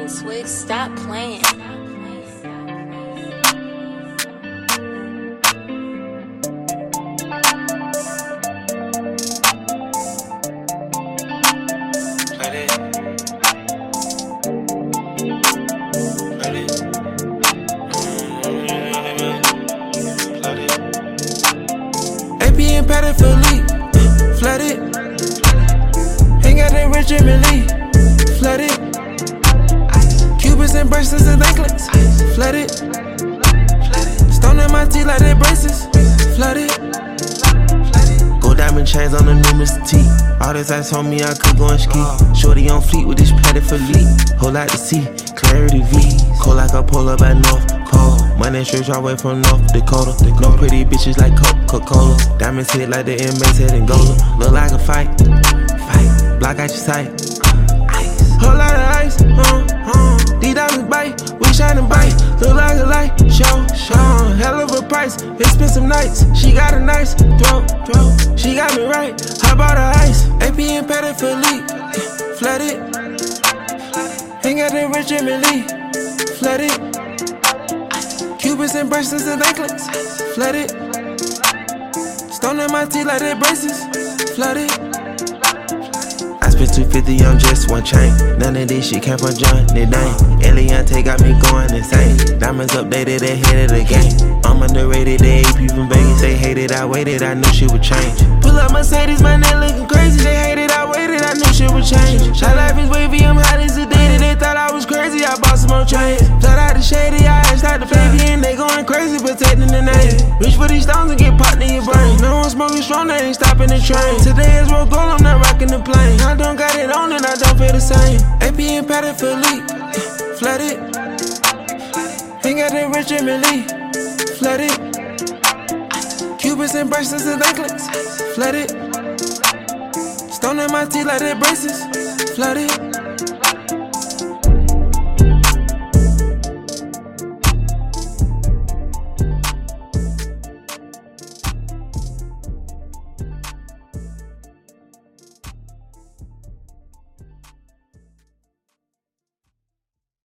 Swig, stop playing. AP and Patty for leak, flooded. Ain't got that rich Jimmy Lee, flooded. Cubits and bracelets and anklets, flooded. Stone in my teeth like they braces, flooded. Gold diamond chains on the new Mr. T. All this ice on me, I could go and ski. Shorty on fleet with this Patty for leak. Whole lot to see, clarity V. Cold like a polar by North Pole. Money straight all way from North Dakota. No pretty bitches like Coca-Cola. Diamonds hit like the inmates head and Gola. Look like a fight. Block out your sight. Whole lot of ice. These diamonds bite. We shining bright. Look like a light. Show. Hell of a price. Expensive nights. She got a nice throat. She got me right. I bought her ice. AP and Patty for leak. Flooded. Ain't got that rich Jimmy Lee. Flooded. Cubits and bracelets and anklets, flooded. Stone in my teeth like they braces, flooded. I spent $250 on just one chain. None of this shit came from Johnny Dane. Eliante got me going insane. Diamonds updated ahead of the game. I'm underrated, the AP from Vegas. They hated, I waited, I knew shit would change. Pull up Mercedes, my neck looking crazy. They hated, I waited, I knew shit would change. My life is wavy, I'm highly sedated. They thought I was crazy, I bought some more chains. Flat out the shady, I asked out the baby, and they going crazy, protecting the name. Reach for these stones and get popped in your brain. No one smoking strong, they ain't stopping the train. Today is roll gold, I'm not rocking the plane. I don't got it on and I don't feel the same. AP and Patty for leak, flooded. Ain't got that rich Jimmy Lee, flooded. Cubits and bracelets and anklets, flooded. Stone in my teeth like they braces, flooded.